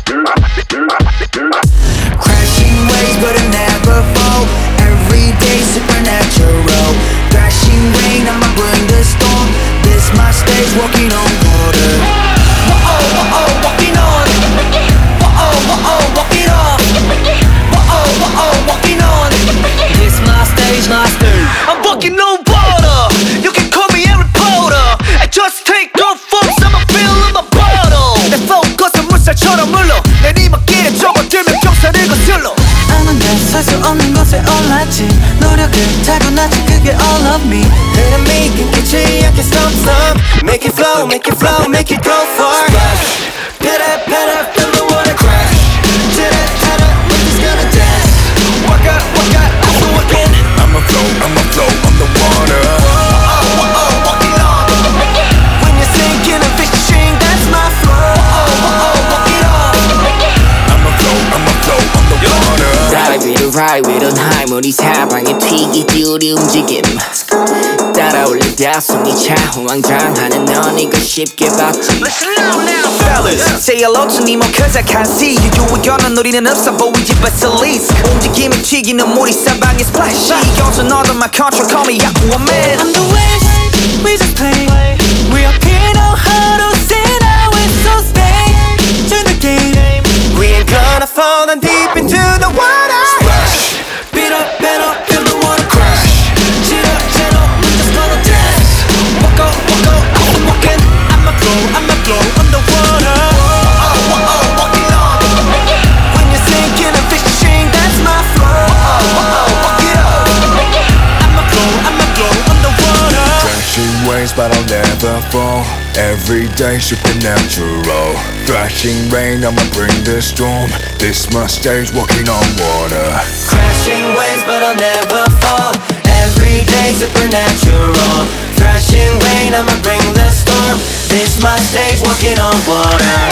Crashing waves but it never fall. Every day supernatural. Thrashing rain, I'ma bring the storm. This my stage, walking on water. Whoa, walking on. Whoa, walking on. Whoa, walking on. This my stage, my stage. I'm walking on water. You can call me Harry Potter. I just take off from summer feel in my bottle. 내 focus은 물살처럼 흘러 내리막길에 접어들면 경사를 거슬러. 아는 내살수 없는 것에 올랐지. 노력을 타고났지 그게 all of me. 흐름이 끊기지 않게 stop stop. Make it flow, make it flow, make it go far. Splash, pitter patter, feel the water crash. Titter tatter, we're just gonna dance. Walk out, also walking. I'ma flow on the water. Walking on. When you're sinking and fishing, that's my flow. Walking on. I'ma flow on the water. Ride with on high 우리 사방에 튀기지 우리 움직임 따라올린 다송이 차 호황장하는 넌 이거 쉽게 봤지. Listen now, fellas. Say hello to Nemo cause I can't see you. 유의견은 우리는 없어 보이지 but it's least. 움직임이 튀기는 물이 사방에 splash. 이겨서 너도 my control call me Aquaman. I'm the waves, we just play. We up here know how to sit out with so stay to the game. We ain't gonna fall down deep into the water. Splash, better, feel the water crash. Chitter, we're just gonna dance. Walk out, I'm walking. I'ma flow on the water. Walking on. When you're sinking and fishing, that's my flow. Walk it up. I'ma flow on the water. Crashing waves but I'll never fall. Every day supernatural. Thrashing rain, I'ma bring the storm. This my stage, walking on water. Crashing waves but I'll never fall. Every day supernatural. Thrashing rain, I'ma bring the storm. This my stage, walking on water.